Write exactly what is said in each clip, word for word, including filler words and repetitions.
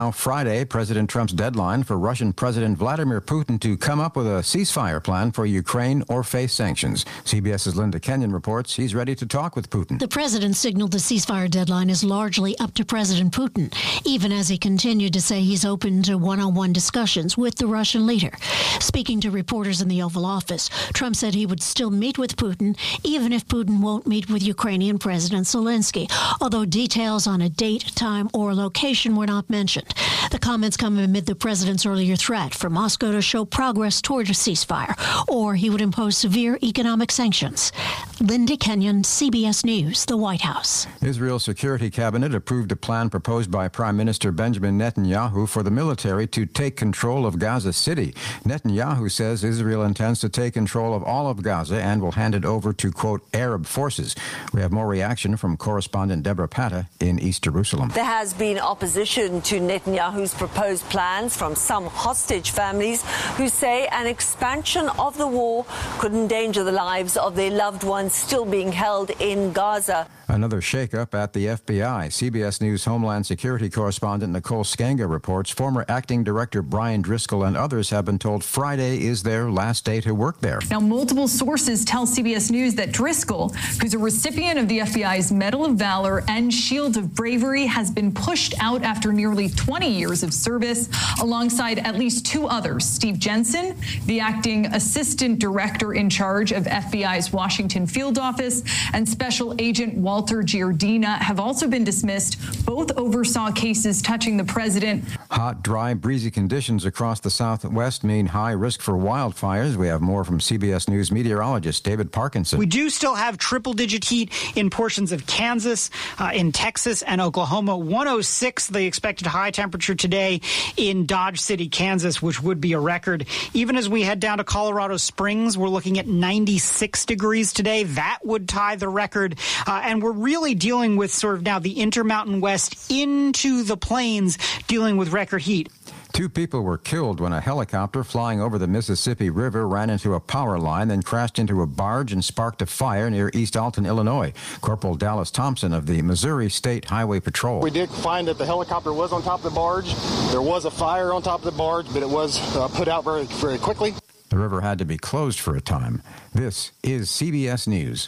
Now, Friday, President Trump's deadline for Russian President Vladimir Putin to come up with a ceasefire plan for Ukraine or face sanctions. CBS's Linda Kenyon reports he's ready to talk with Putin. The president signaled the ceasefire deadline is largely up to President Putin, even as he continued to say he's open to one-on-one discussions with the Russian leader. Speaking to reporters in the Oval Office, Trump said he would still meet with Putin, even if Putin won't meet with Ukrainian President Zelensky, although details on a date, time, or location were not mentioned. The comments come amid the president's earlier threat for Moscow to show progress toward a ceasefire, or he would impose severe economic sanctions. Linda Kenyon, C B S News, the White House. Israel's Security Cabinet approved a plan proposed by Prime Minister Benjamin Netanyahu for the military to take control of Gaza City. Netanyahu says Israel intends to take control of all of Gaza and will hand it over to, quote, Arab forces. We have more reaction from correspondent Deborah Patta in East Jerusalem. There has been opposition to Netanyahu's proposed plans from some hostage families who say an expansion of the war could endanger the lives of their loved ones still being held in Gaza. Another shakeup at the F B I. C B S News Homeland Security correspondent Nicole Skanga reports former acting director Brian Driscoll and others have been told Friday is their last day to work there. Now, multiple sources tell C B S News that Driscoll, who's a recipient of the F B I's Medal of Valor and Shield of Bravery, has been pushed out after nearly twenty years of service, alongside at least two others. Steve Jensen, the acting assistant director in charge of F B I's Washington field office, and Special Agent Walter Walter Giardina have also been dismissed. Both oversaw cases touching the president. Hot, dry, breezy conditions across the southwest mean high risk for wildfires. We have more from C B S News meteorologist David Parkinson. We do still have triple-digit heat in portions of Kansas, uh, in Texas, and Oklahoma. one oh six, the expected high temperature today in Dodge City, Kansas, which would be a record. Even as we head down to Colorado Springs, we're looking at ninety-six degrees today. That would tie the record. Uh, and we're really dealing with sort of now the Intermountain West into the plains, dealing with record heat. Two people were killed when a helicopter flying over the Mississippi River ran into a power line, then crashed into a barge and sparked a fire near East Alton, Illinois. Corporal Dallas Thompson of the Missouri State Highway Patrol. We did find that the helicopter was on top of the barge. There was a fire on top of the barge, but it was uh, put out very, very quickly. The river had to be closed for a time. This is C B S News.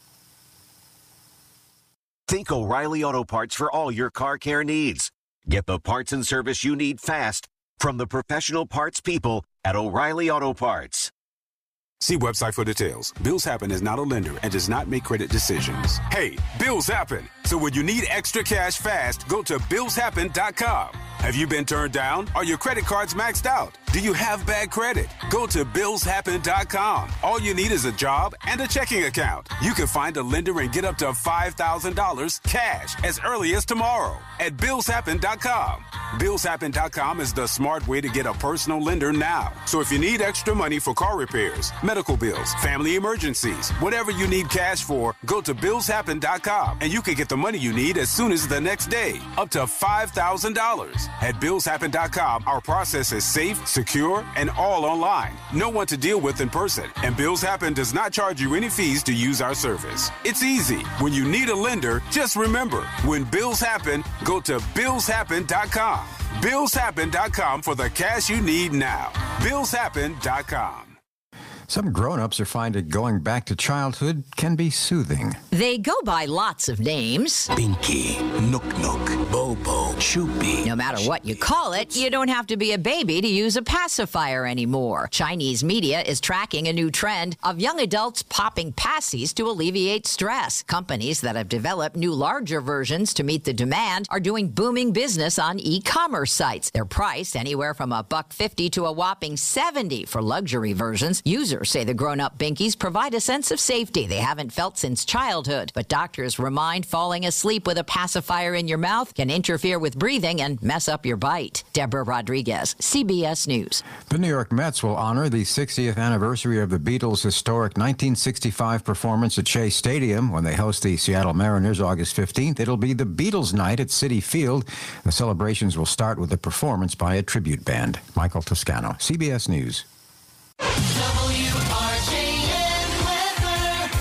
Think O'Reilly Auto Parts for all your car care needs. Get the parts and service you need fast from the professional parts people at O'Reilly Auto Parts. See website for details. Bills Happen is not a lender and does not make credit decisions. Hey, bills happen. So when you need extra cash fast, go to bills happen dot com. Have you been turned down? Are your credit cards maxed out? Do you have bad credit? Go to bills happen dot com. All you need is a job and a checking account. You can find a lender and get up to five thousand dollars cash as early as tomorrow at bills happen dot com. bills happen dot com is the smart way to get a personal lender now. So if you need extra money for car repairs, medical bills, family emergencies, whatever you need cash for, go to bills happen dot com and you can get the money you need as soon as the next day, up to five thousand dollars. At bills happen dot com, our process is safe, secure, and all online. No one to deal with in person. And Bills Happen does not charge you any fees to use our service. It's easy. When you need a lender, just remember, when bills happen, go to bills happen dot com. bills happen dot com for the cash you need now. bills happen dot com. Some grown-ups are finding going back to childhood can be soothing. They go by lots of names. Pinky, Nook Nook, Bobo, Choopy. No matter what you call it, you don't have to be a baby to use a pacifier anymore. Chinese media is tracking a new trend of young adults popping passies to alleviate stress. Companies that have developed new larger versions to meet the demand are doing booming business on e-commerce sites. They're priced anywhere from a buck fifty to a whopping seventy for luxury versions. Users say the grown-up binkies provide a sense of safety they haven't felt since childhood. But doctors remind falling asleep with a pacifier in your mouth can interfere with breathing and mess up your bite. Deborah Rodriguez, C B S News. The New York Mets will honor the sixtieth anniversary of the Beatles' historic nineteen sixty-five performance at Shea Stadium when they host the Seattle Mariners August fifteenth. It'll be the Beatles night at Citi Field. The celebrations will start with a performance by a tribute band. Michael Toscano, C B S News.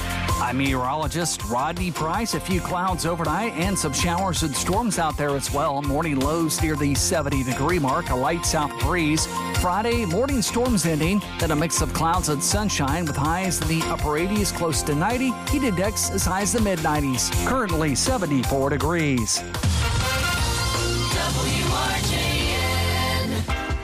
I'm meteorologist Rodney Price. A few clouds overnight and some showers and storms out there as well. Morning lows near the seventy degree mark, a light south breeze. Friday, morning storms ending, then a mix of clouds and sunshine with highs in the upper eighties, close to ninety. Heat index as high as the mid nineties. Currently seventy-four degrees. W R J N.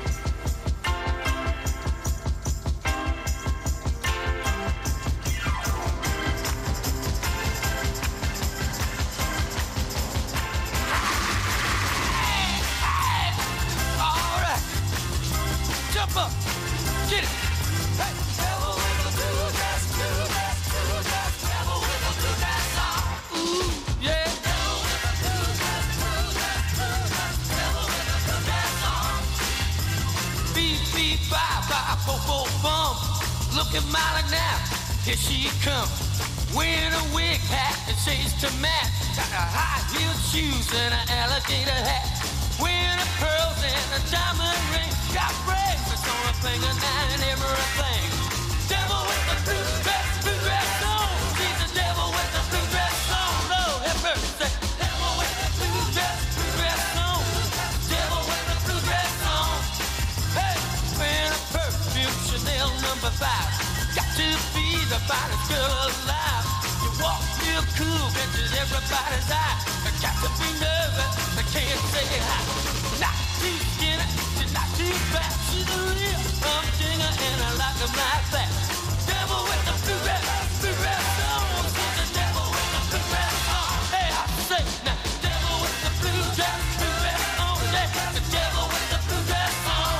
All right. Jump up. Get it. Hey. Devil with a blue dress, blue dress, blue dress. Devil with a blue dress on. Ooh, yeah. Devil with a blue dress, blue dress, blue dress. Devil with a blue dress on. Beep, beep, bye, bye, bo, bo, bum. Looking mighty now. Here she comes. Wearing a wig hat and shades to match. Got a high-heeled shoes and an alligator hat. Wearing a pearls and a diamond ring. Got bracelets on her finger now and everything. Devil with the blue dress, blue dress on. She's the devil with the blue dress on. Lord have mercy. Devil with the blue dress, blue dress on. Devil with the blue dress on. Hey, wearing a perfume Chanel number five. Got to be the finest girl alive. You walk real cool, catches everybody's eye. Got to be nervous, I can't say hi. Not too skinny, she's not too fat. She's a real humdinger and I like them like that. Devil with the blue dress, blue dress on. She's the devil with the blue dress on. Hey, I say now, devil with the blue dress, blue dress on. Yeah, the devil with the blue dress on.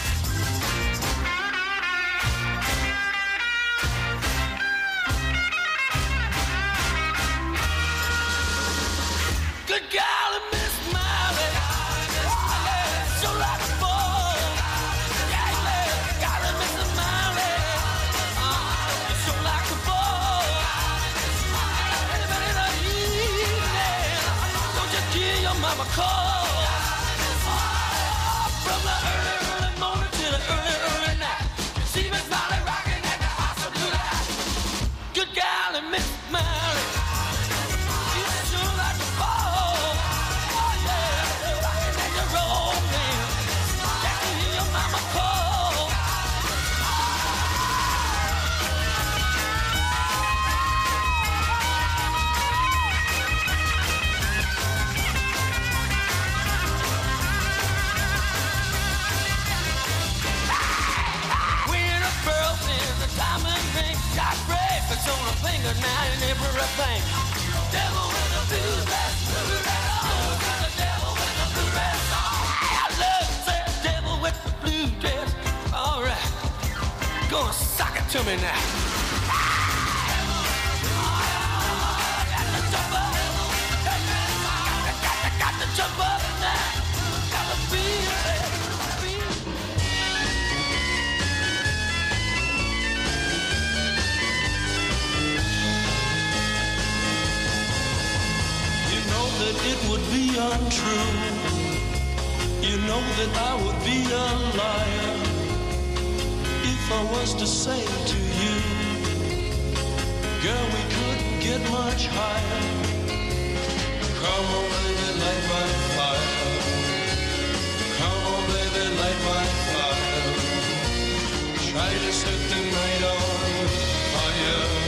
Good golly, Miss Miley. Yeah, so like a boy. Yeah, yeah, golly, Miss Miley. Uh, you're so like a boy. Anybody know you? Yeah. Don't just give your mama a call. Uh, from the early, early morning to the early, early night. You see Miss Miley rocking at the house of blue light. Good golly, Miss Miley. You're so like a boy. On a finger now and everything. Devil with a blue dress, blue dress on. The devil with a blue dress on. I love that devil with the blue dress. All right, gonna sock it to me now. Got to jump up. Got to, got to jump up now. Got to feel it. That it would be untrue. You know that I would be a liar if I was to say to you, girl, we couldn't get much higher. Come on, baby, light my fire. Come on, baby, light my fire. Try to set the night on fire.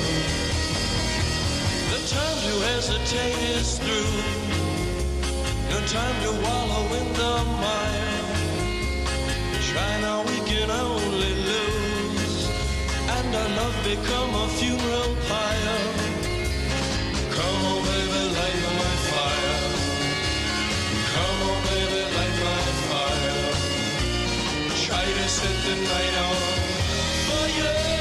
The time to hesitate is through. No time to wallow in the mire. Try now, we can only lose. And our love become a funeral pyre. Come on, baby, light my fire. Come on, baby, light my fire. Try to set the night on fire.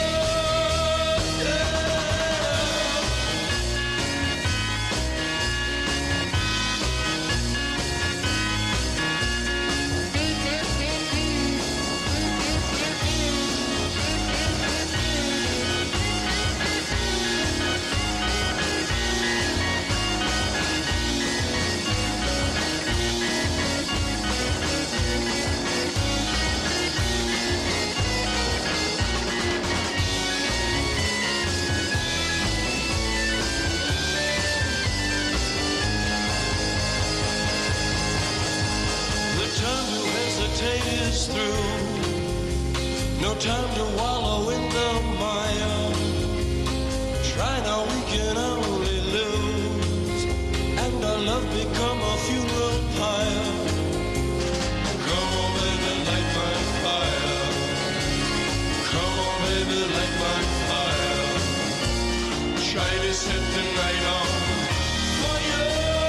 hesitate is through. No time to wallow in the mire. Try now, we can only lose. And our love become a funeral pyre. Come on, baby, light my fire. Come on, baby, light my fire. Try to set the night on fire.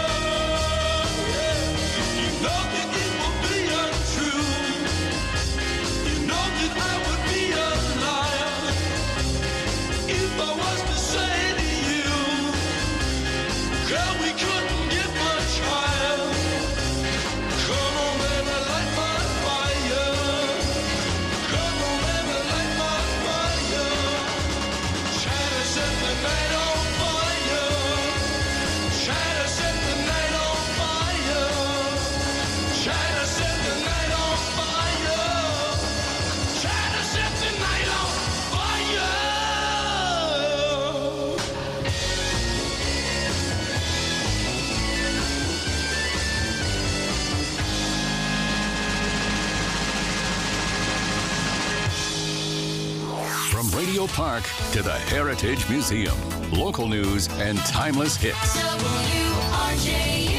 Yeah. You know that it will be untrue. You know that I would be a liar if I was to say to you, girl, we couldn't get much higher. Come on, baby, light my fire. Come on, baby, light my fire. Try to set the night on fire. Try to set the night on fire. Try to set the night on fire. Try to set the night on fire. From Radio Park to the Heritage Museum, local news and timeless hits. W R J N.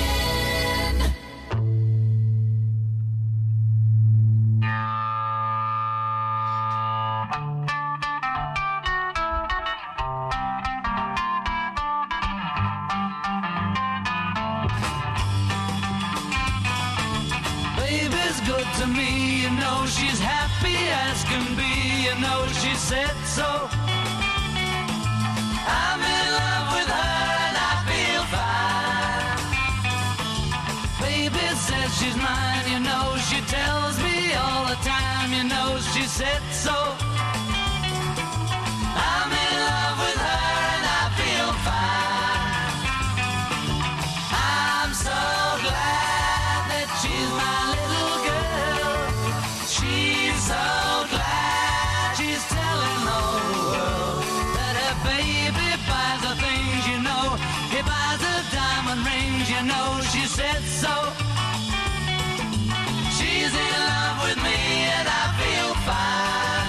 Baby's good to me, you know she's happy as can be, you know she said so. I'm in love with her and I feel fine. Baby says she's mine, you know she tells me all the time, you know she said so. I'm in love with her and I feel fine. I'm so glad that she's my little girl. She's so glad she's telling all the world that her baby buys the things, you know. He buys the diamond rings, you know. She said so. She's in love with me and I feel fine.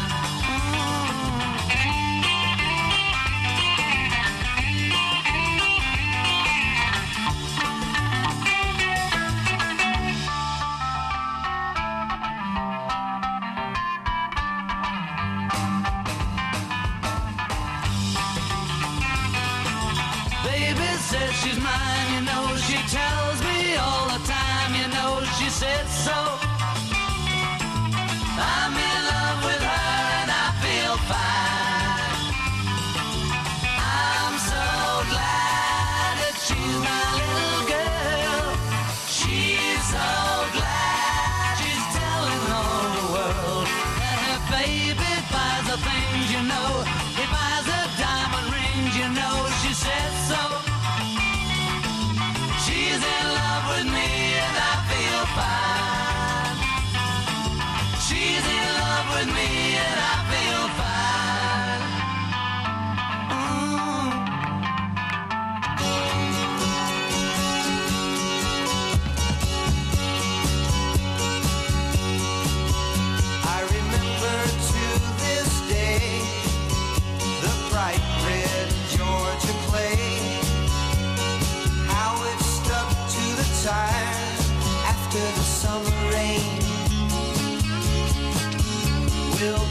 Baby says she's mine, you know. She tells me all the time, you know. She said so. I'm in love with her and I feel fine. I'm so glad that she's my little girl. She's so glad she's telling all the world that her baby buys the things, you know. He buys the diamond rings, you know. She said so. She's in love with me and I feel fine. She's in love with me and I feel fine. Mm. I remember to this day the bright red Georgia clay, how it stuck to the tires after the summer rain. Will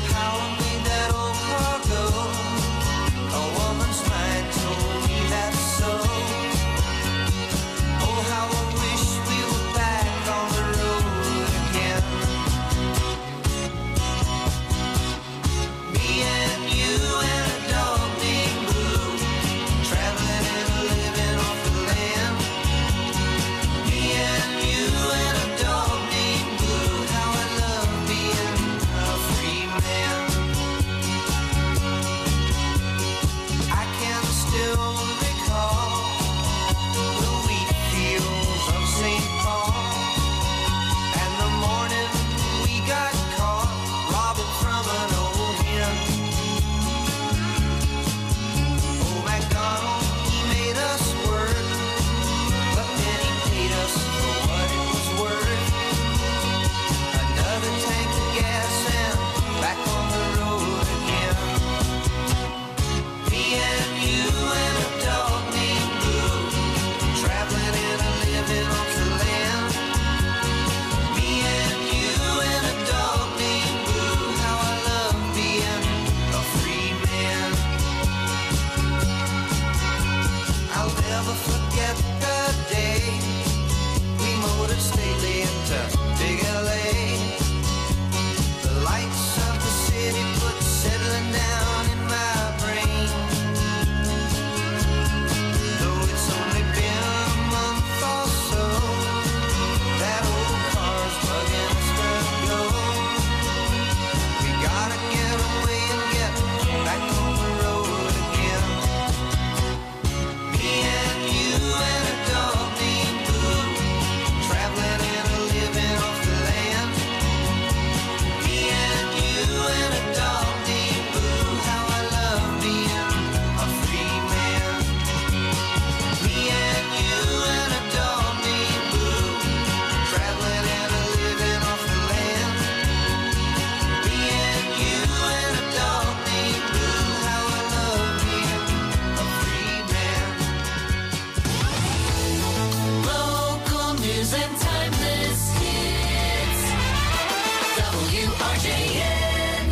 R J N.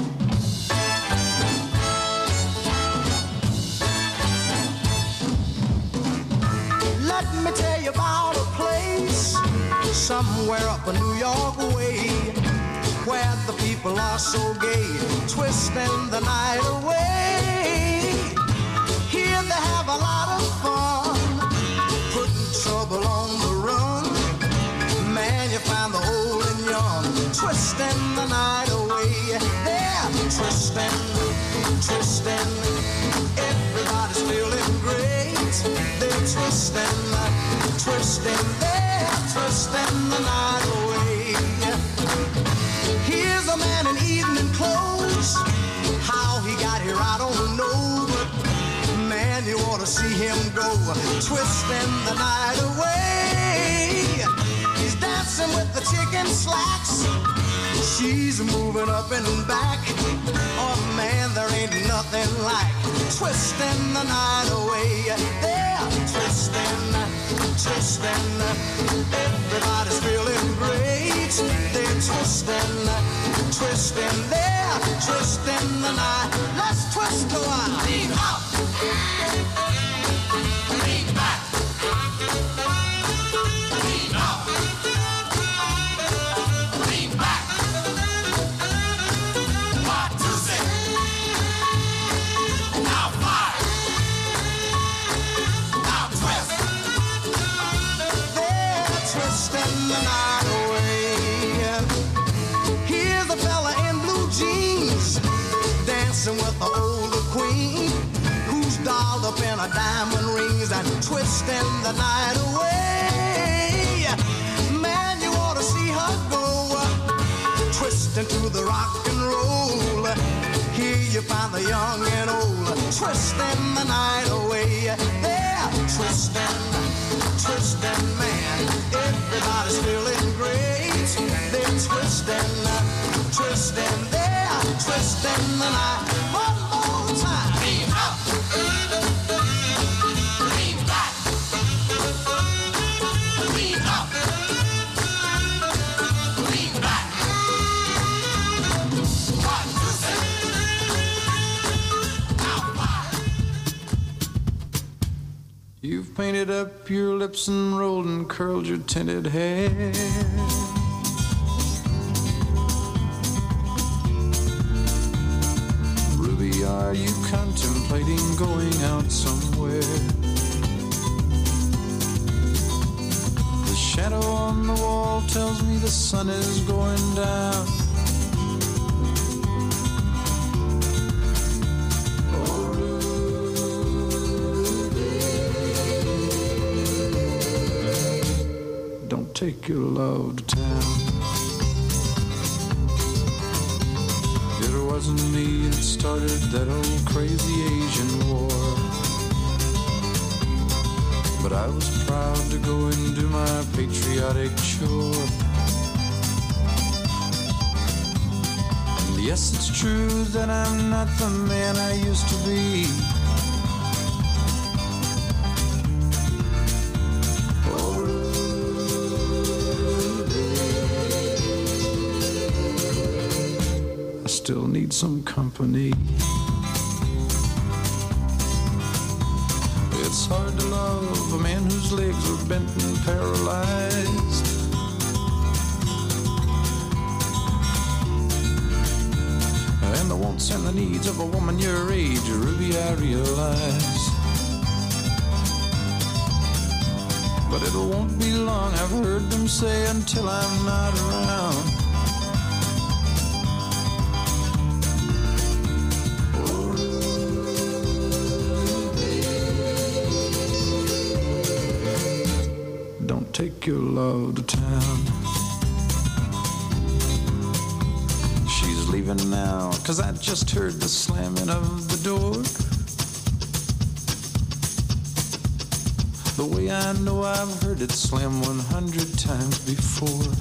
Let me tell you about a place somewhere up a New York way where the people are so gay, twisting the night away. Here they have a lot of fun, putting trouble on the run. Man, you find the old and young, twisting the night away. They're twisting, twisting, everybody's feeling great. They're twisting, twisting, they're twisting the night away. Here's a man in evening clothes. How he got here, I don't know. But man, you ought to see him go, twisting the night away. He's dancing with the chicken slacks. She's moving up and back. Oh man, there ain't nothing like twisting the night away. They're twisting, twisting. Everybody's feeling great. They're twisting, twisting. They're twisting the night. Let's twist a while. Lean up. Lean back. Lean up. Lean back. One, two, six. Now five. Now twist. They're twisting the night away. Here's a fella in blue jeans dancing with the older queen who's dolled up in her diamond rings and twisting the night away. Man, you ought to see her go, twisting to the rock and roll. Here you find the young and old, twisting the night away. They're twisting, twisting, man. Everybody's feeling great. They're twisting, twisting, they're twisting the night. One more time. Lean up. Lean back. Lean up. Lean back. One, two, three. Now five. You've painted up your lips and rolled and curled your tinted hair. Ruby, are you contemplating going out somewhere? The shadow on the wall tells me the sun is going down. Don't take your love to town. It wasn't me that started that old crazy Asian war, but I was proud to go and do my patriotic chore. And yes, it's true that I'm not the man I used to be. Still need some company. It's hard to love a man whose legs are bent and paralyzed. And the wants and the needs of a woman your age, Ruby, I realize. But it won't be long, I've heard them say, until I'm not around. Take your love to town. She's leaving now, 'cause I just heard the slamming of the door. The way I know I've heard it slam one hundred times before.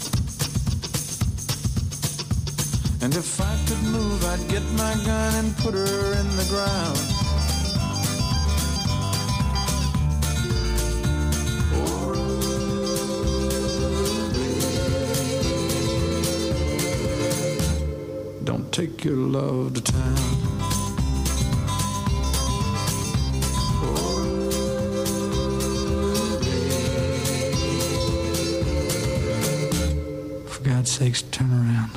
And if I could move, I'd get my gun and put her in the ground. don't take your love to town. For God's sakes, turn around.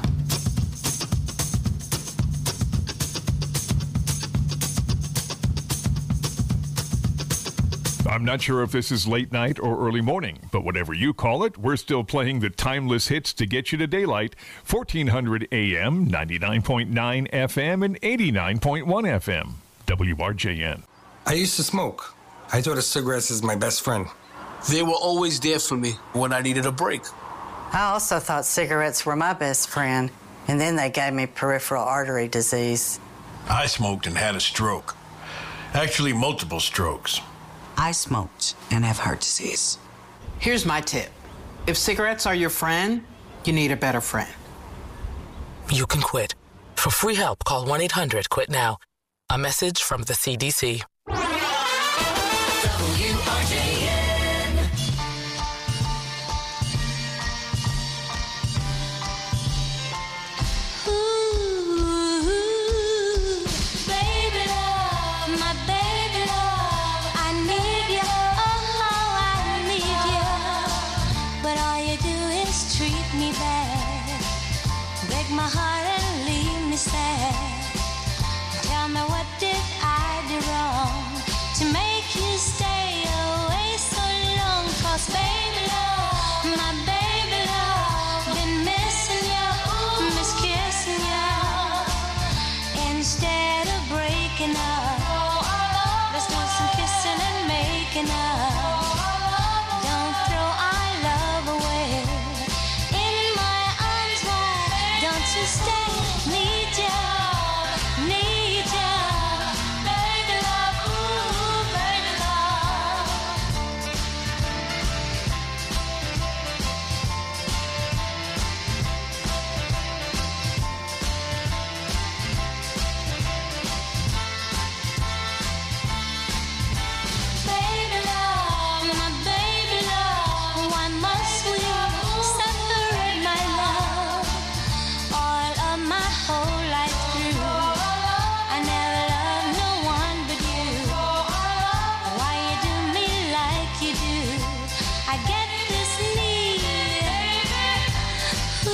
I'm not sure if this is late night or early morning, but whatever you call it, we're still playing the timeless hits to get you to daylight. fourteen hundred A M, ninety-nine point nine F M, and eighty-nine point one F M. W R J N. I used to smoke. I thought of cigarettes as my best friend. They were always there for me when I needed a break. I also thought cigarettes were my best friend, and then they gave me peripheral artery disease. I smoked and had a stroke. Actually, multiple strokes. I smoked and have heart disease. Here's my tip. If cigarettes are your friend, you need a better friend. You can quit. For free help, call one eight hundred quit now. A message from the C D C. W R J N. Ooh, baby love, my baby love, I need you, oh how I need you, but all you do is treat me bad, break my heart and leave me sad. Tell me, what did I do wrong to make you stay away so long? 'Cause baby love, my baby love, been missing you, miss kissing you. Instead of breaking up, let's do some kissing and making up. Don't throw our love away. In my arms wide, don't you stay. Need you, need you, baby love, ooh, baby love. Baby love, my baby love, why must we separate, my love? All of my whole life through, I never loved no one but you. Why you do me like you do? I get this need, ooh,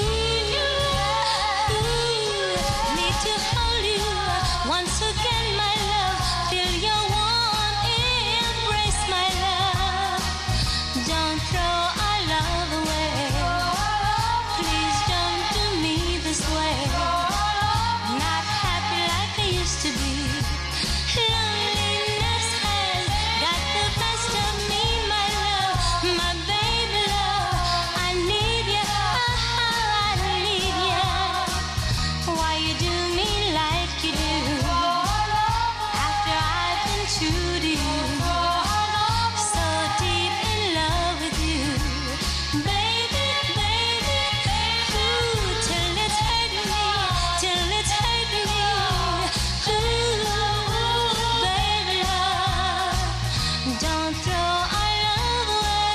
ooh, need to hold you once again, my love. Feel your warm embrace, my love. Don't throw our love away. Please don't do me this way. Not happy like I used to be. Loneliness has got the best of me, my love. My baby love, I need you, oh how I need you. Why you do me like you do? After I've been true to you, so deep in love with you, baby, baby, ooh, till it's hurt me, till it's hurt me, ooh, baby love, don't throw our love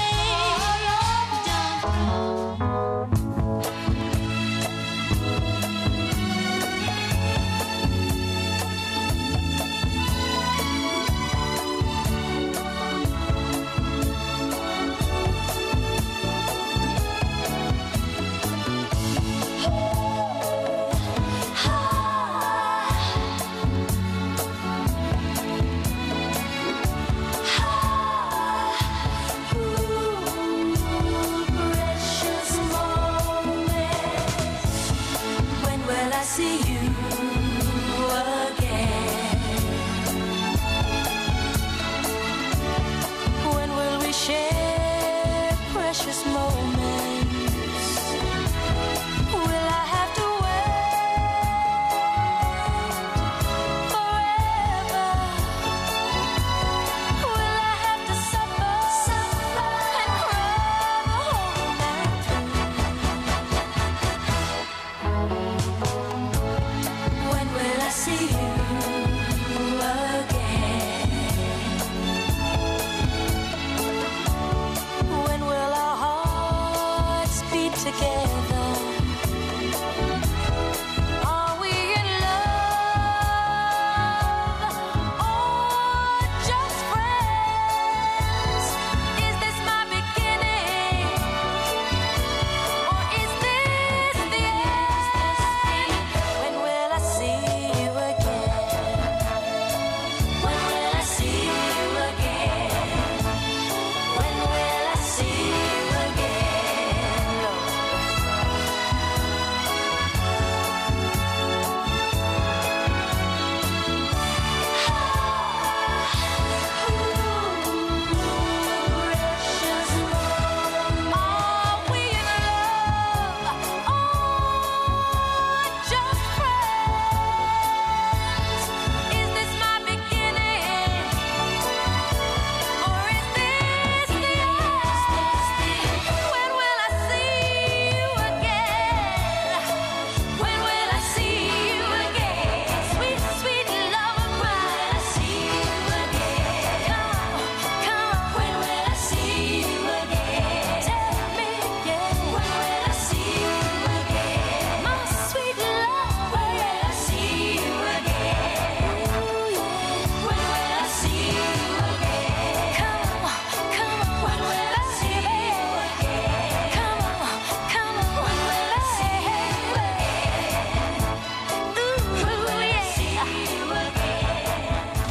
precious moments. When will I see you again? When will we share precious moments? Will I have to wait forever? Will I have to suffer, suffer and cry the whole night through?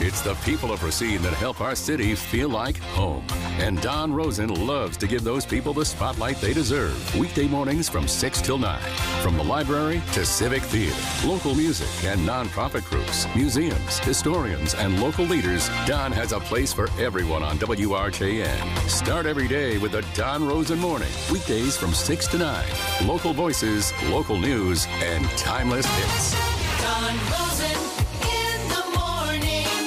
It's the people of Racine that help our city feel like home. And Don Rosen loves to give those people the spotlight they deserve. Weekday mornings from six till nine. From the library to civic theater, local music and nonprofit groups, museums, historians, and local leaders, Don has a place for everyone on W R K N. Start every day with the Don Rosen Morning. Weekdays from six to nine. Local voices, local news, and timeless hits. Don Rosen in the morning.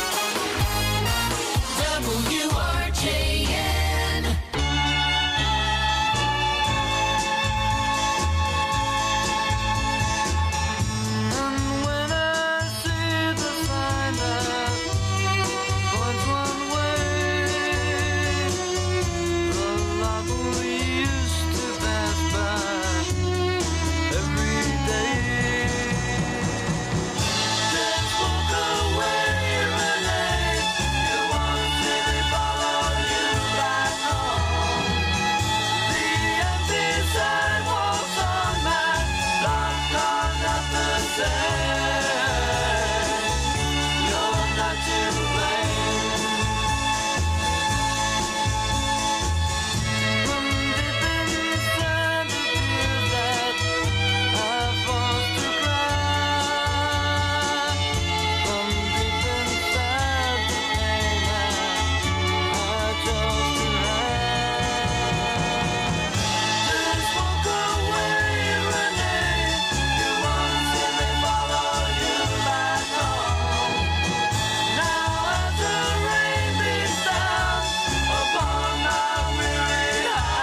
W R K N. And when I see the sign that points one way, the light we used to pass by every day. Just walk away, Renee. You want to see me follow you back home. The empty sidewalks on my block are not the same. You're not to blame. From deep inside the tears that I forced to cry. From deep inside the pain that I chose to hide. Just walk away, Renee. You want to see me follow you back home. Now as the rain beats down upon my weary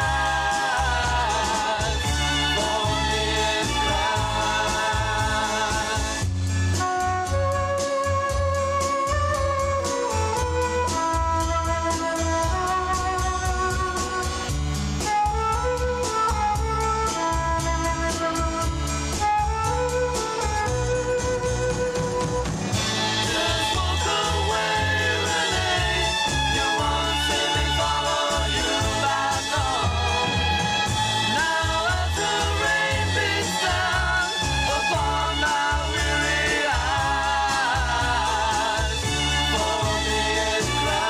eyes, for me it Just walk away, Renee. You want to see me follow you back home. Now as the rain beats down upon my weary eyes, for me it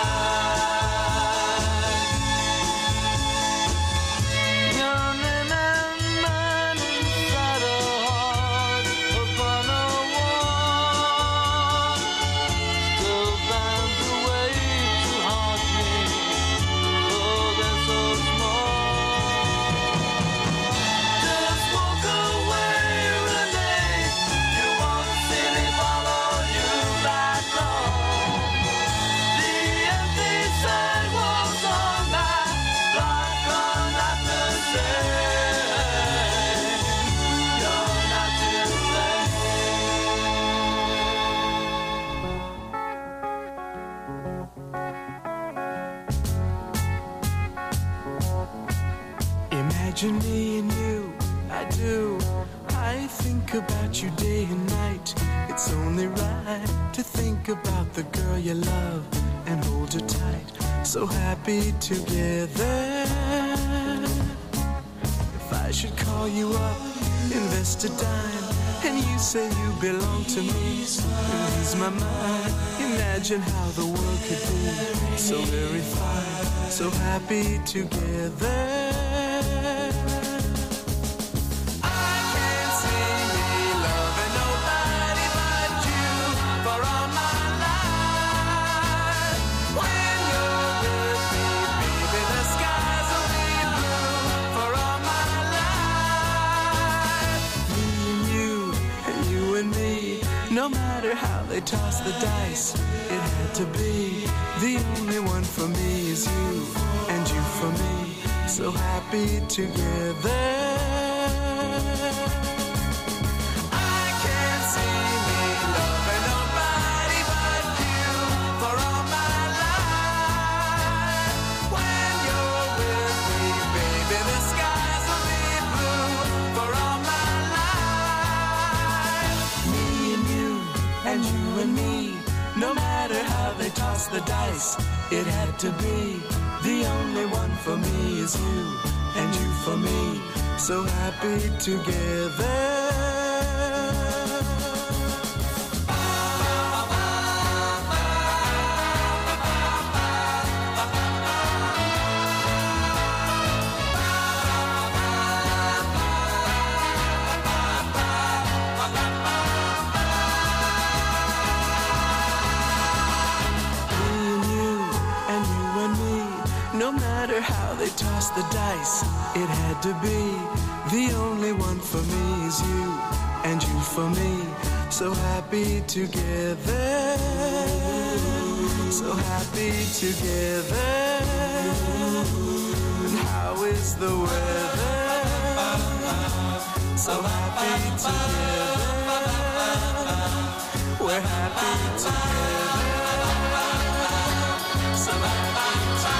cries. Your name and mine inside a heart upon a wall, still bound the way to haunt me, though they're so small. Just walk away, Renee. You want to see me follow you back home. The empty sidewalks on my block are not the same. You're not to Imagine me and you, I do. I think about you day and night. It's only right to think about the girl you love and hold her tight. So happy together. If I should call you up, invest a dime, and you say you belong to me, ease my mind. Imagine how the world could be so very fine, so happy together. I can't see me loving nobody but you for all my life. When you're with me, baby, the skies will be blue for all my life. Me and you, and you and me, no matter how they toss the dice, it had to be. The only one for me is you, and you for me, so happy together. I can't see me loving nobody but you for all my life. When you're with me, baby, the skies will be blue for all my life. Me and you, and you and me, no matter how they toss the dice, it had to be. The only one for me is you, and you for me, so happy together. how they tossed the dice. It had to be. The only one for me is you, and you for me. So happy together, so happy together. And how is the weather? So happy together. We're happy together. So happy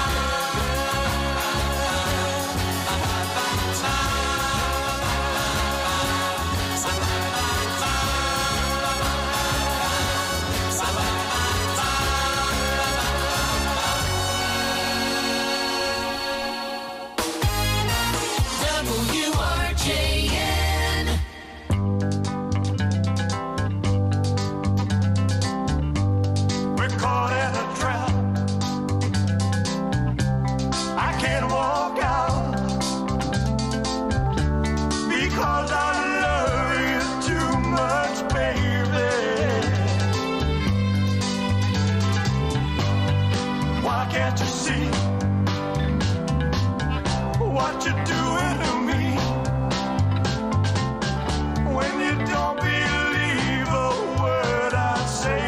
W R J N. We're caught in a trap. I can't walk out because I love you too much, baby. Why can't you see what you're doing to me when you don't believe a word I say?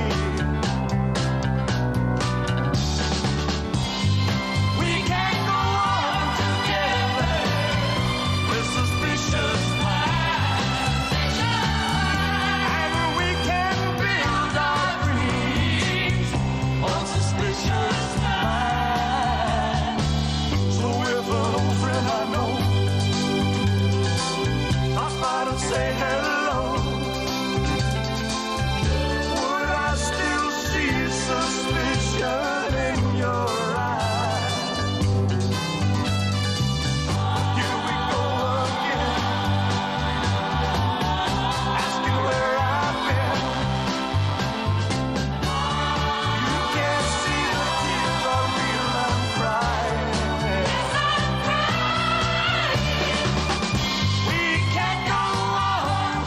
We can't go on together with suspicious minds, and we can build our dreams on suspicious minds. So if an old friend I know stops by to say hello, would I still see suspicion in your eyes? Here we go again, asking where I've been. You can't see the tears are real, I'm crying. We can't go on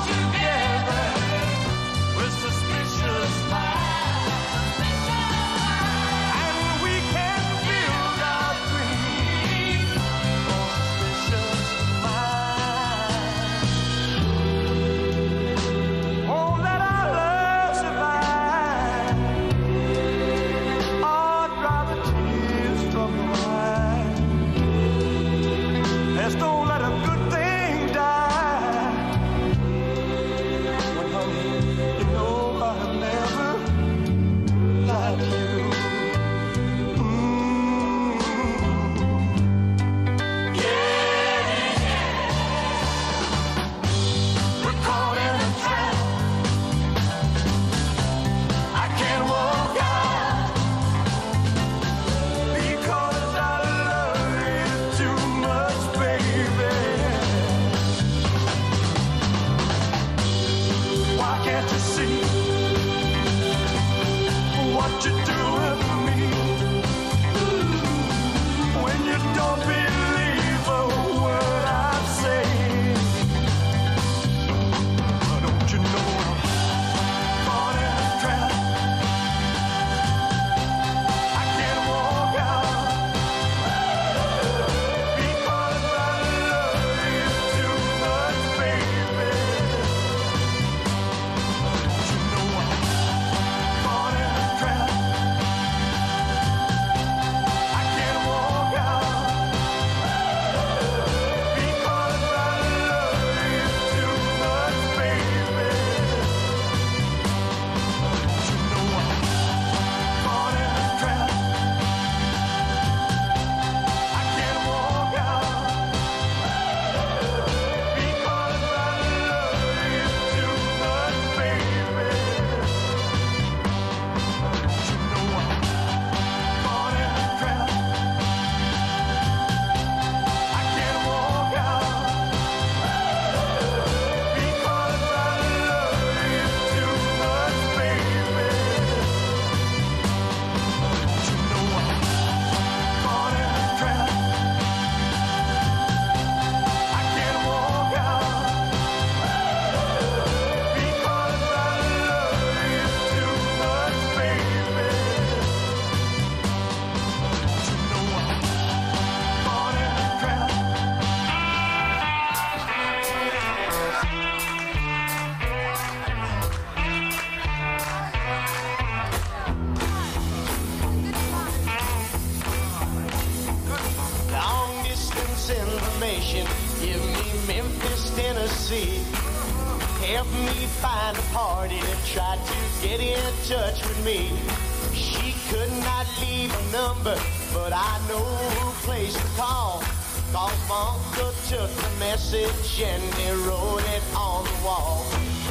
information. Give me Memphis, Tennessee. Help me find a party that tried to get in touch with me. She could not leave a number, but I know who place to call. Cause my uncle took the message and he wrote it on the wall.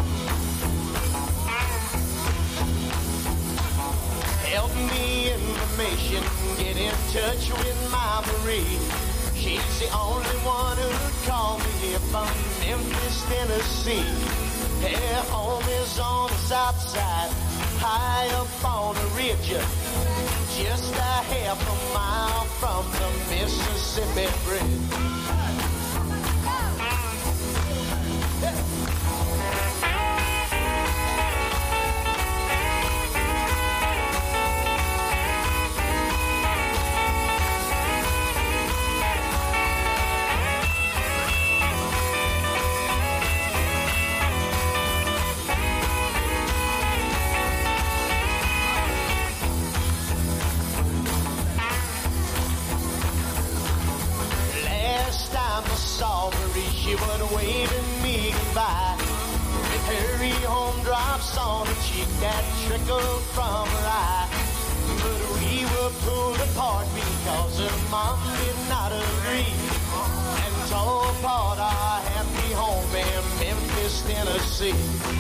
Help me information, get in touch with my Marie. She's the only one who'd call me here from Memphis, Tennessee. Her home is on the south side, high up on the ridge, just a half a mile from the Mississippi Bridge. She was waving me goodbye with her home drops on her cheek that trickled from her eye. But we were pulled apart because her mom did not agree and tore apart our happy home in Memphis, Tennessee.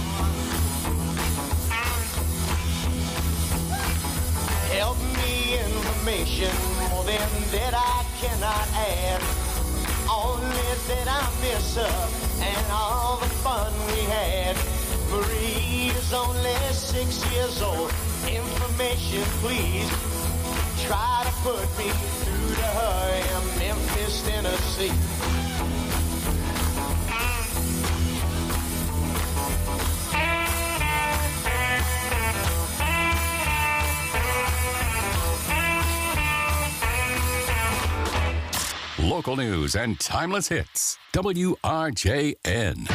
Help me information, more than that I cannot add. Only that I miss her and all the fun we had. Marie is only six years old. Information, please. Try to put me through to her in Memphis, Tennessee. Local news and timeless hits. W R J N.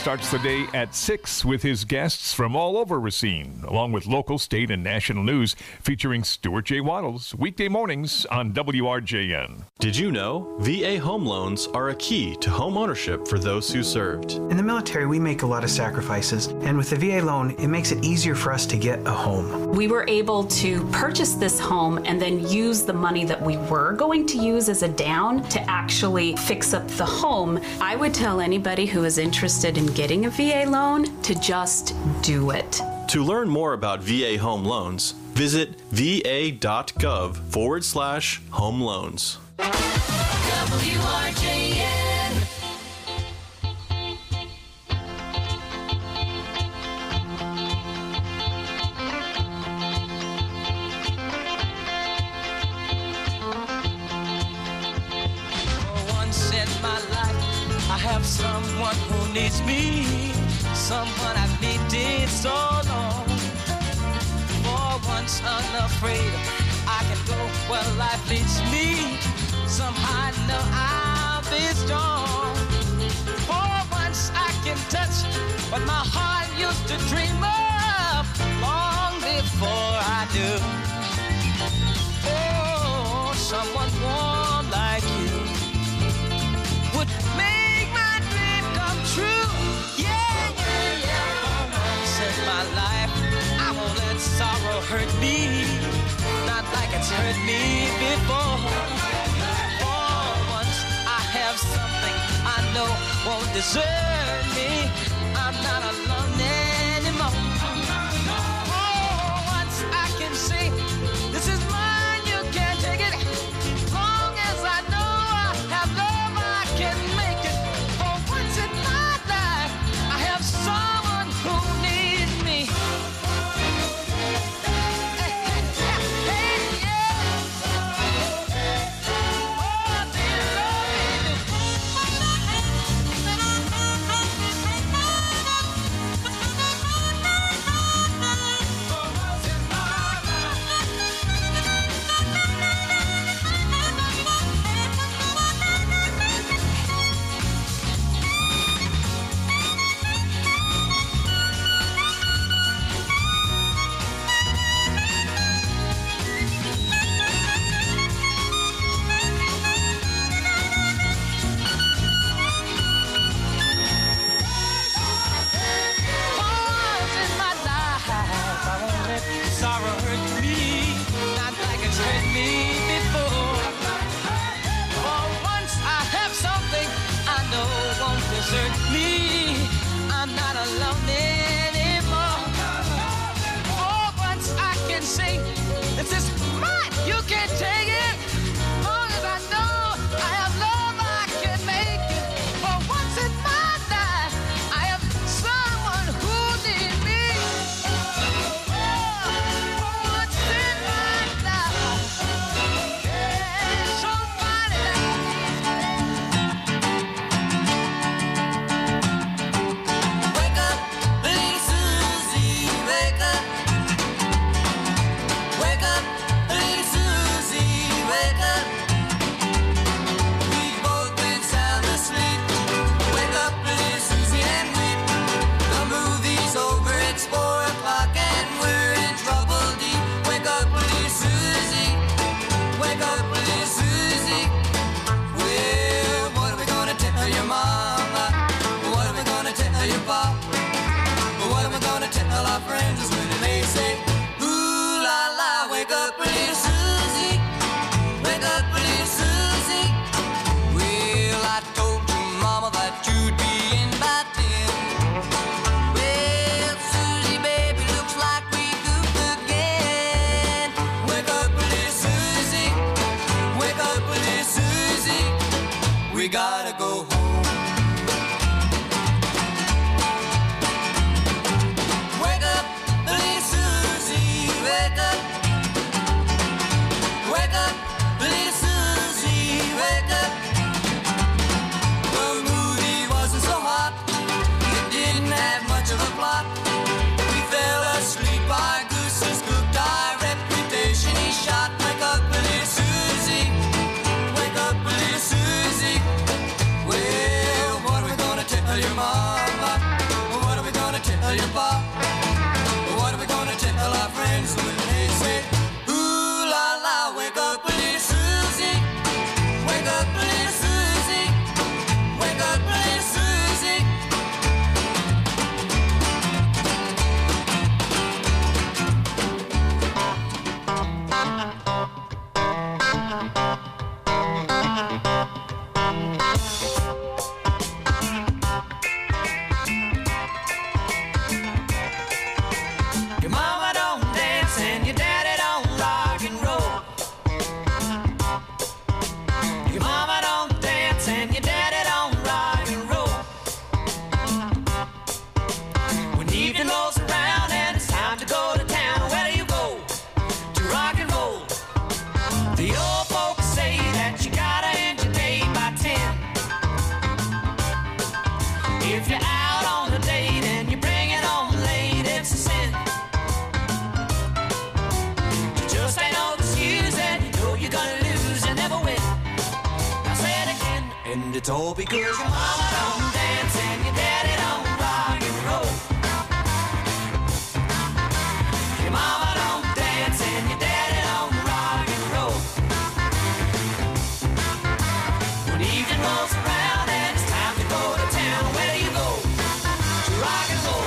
starts the day at six with his guests from all over Racine, along with local, state, and national news featuring Stuart J. Waddles, weekday mornings on W R J N. Did you know V A home loans are a key to home ownership for those who served? In the military, we make a lot of sacrifices, and with the V A loan, it makes it easier for us to get a home. We were able to purchase this home and then use the money that we were going to use as a down to actually fix up the home. I would tell anybody who is interested in getting a V A loan to just do it. To learn more about V A home loans, visit va.gov forward slash home loans. W R J N. For once in my life, I have someone who needs me, someone I've needed so long. For once unafraid, I can go where life leads me. Somehow I know I'll be strong. For once I can touch what my heart used to dream of long before I do. Oh, someone warm like you would make my dream come true. Yeah, yeah, yeah. For once in my life, I won't let sorrow hurt me, not like it's hurt me before. Have something I know won't desert me. I'm not alone anymore. Oh, once I can say, this is mine, you can't take it. Long as I know I have love, I can make it. For once in my life, I have someone who needs me. Hey, hey, hey, yeah. Oh, dear Lord. Once in my life, I won't let sorrow hurt me, not like it's hurt me before. For once I have something I know won't desert me. I'm not alone anymore. For once I can say, this is mine, you can't take it. Long as I know I have love, I can make it. For once in my life, I have someone who needs me. For once in my life, yeah, somebody wake up, little Susie, wake up. Wake up, little Susie, wake up. We've both been sound asleep. Wake up, little Susie, and weep. The movie's over, it's four o'clock, and we're in trouble deep. Wake up, little Susie. Wake up, little Susie. Well, what are we gonna tell your mama? What are we gonna tell your papa? What am I gonna tell our friends when they say, ooh la la, wake up, little Susie, wake up, little Susie. Well, I told your mama that you'd be in by ten. Well, Susie, baby, looks like we goofed again. Wake up, little Susie, wake up, little Susie. We gotta go home. Wake up, little Susie, wake up. Wake up, little Susie, wake up. The movie wasn't so hot, it didn't have much of a plot. We fell asleep, our gooses cooked, our reputation he shot. Wake up, little Susie, wake up, little Susie. And it's all because your mama don't dance and your daddy don't rock and roll. Your mama don't dance and your daddy don't rock and roll. When evening rolls around and it's time to go to town, where do you go? To rock and roll.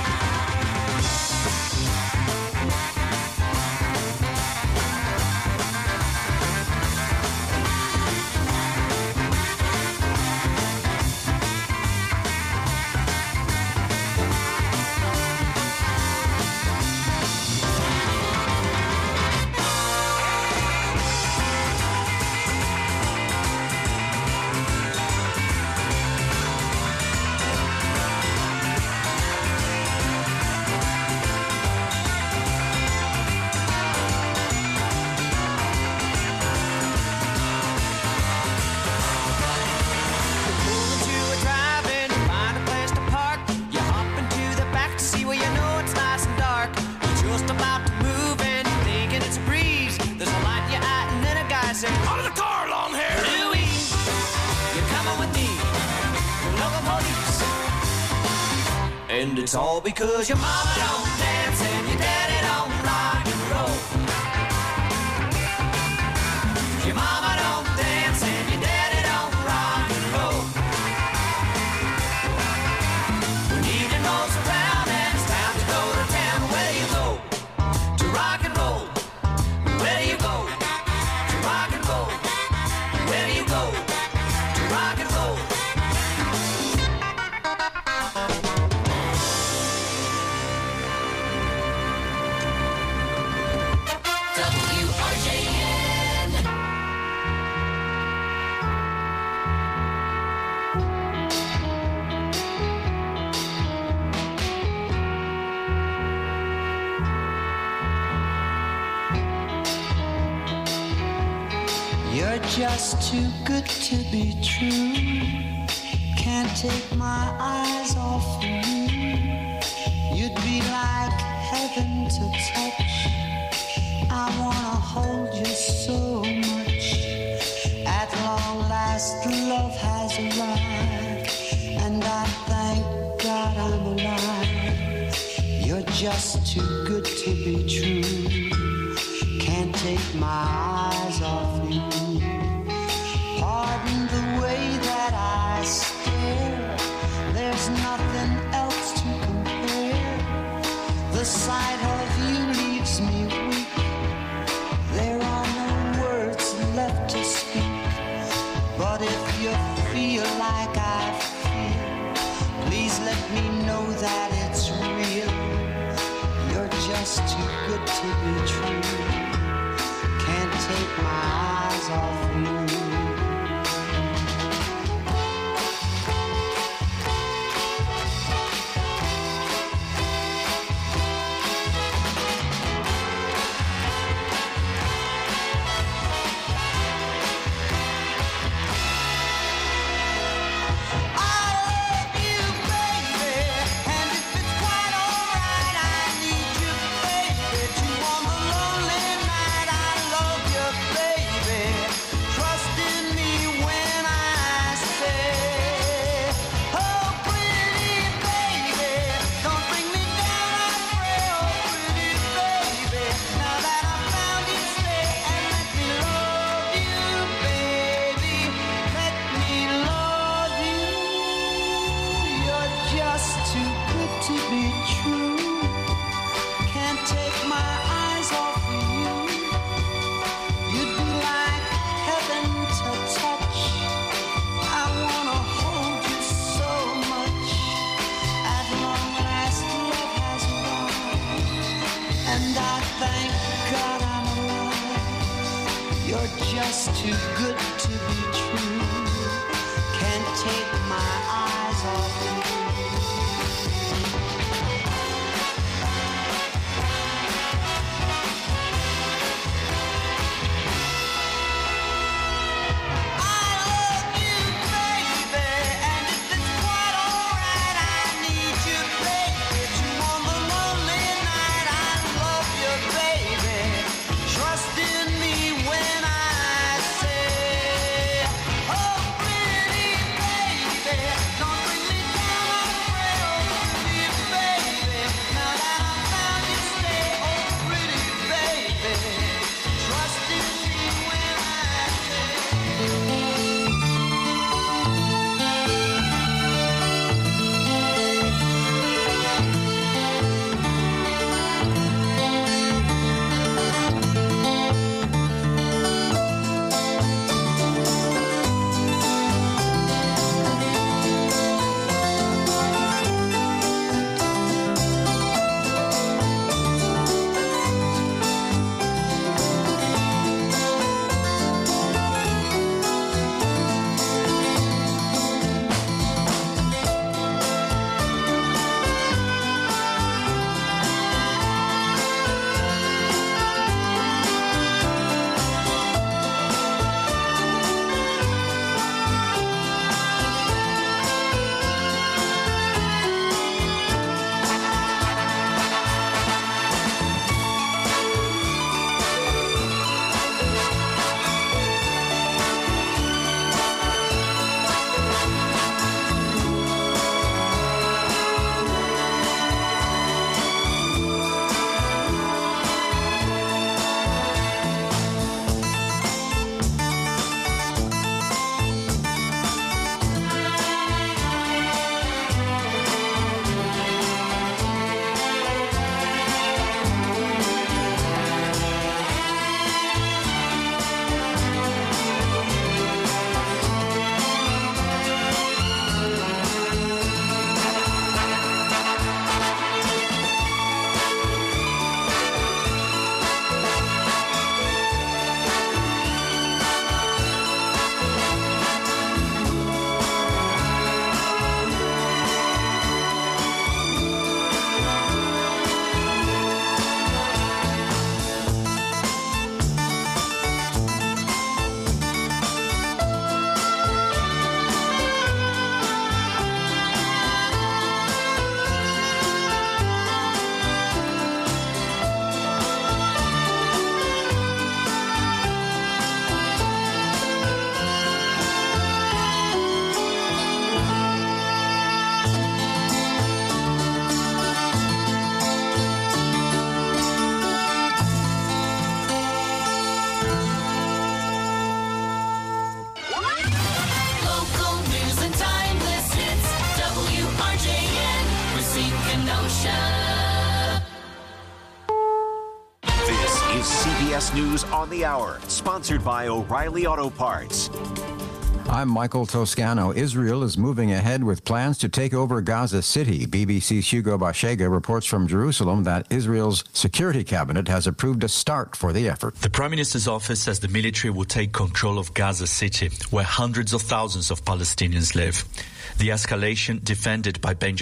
Out of the car, long hair! Louie, you're coming with me, local police. And it's all because your mama don't dance and your daddy don't rock and roll. Your mama don't dance and your daddy don't rock and roll. When evening rolls around and it's time to go to town, where do you go? To rock and roll. Where do you go? Rock and roll. Where do you go? To rock and roll. W R J N. You're just too good to be true. Can't take my eyes off of you. You'd be like heaven to touch. I wanna hold you so much. At long last, love has arrived, and I thank God I'm alive. You're just too good to be true. Can't take my eyes off you. Pardon the way that I stare. There's nothing else to compare. The sight of you leaves me weak. There are no words left to speak. But if you feel like I feel, please let me know that it's real. You're just too good to be true. Can't take my eyes off you. Just too good to be true. Can't take my eyes off you. Trust in me when I say This is C B S News on the Hour, sponsored by O'Reilly Auto Parts. I'm Michael Toscano. Israel is moving ahead with plans to take over Gaza City. B B C's Hugo Bashega reports from Jerusalem that Israel's security cabinet has approved a start for the effort. The Prime Minister's office says the military will take control of Gaza City, where hundreds of thousands of Palestinians live. The escalation, defended by Benjamin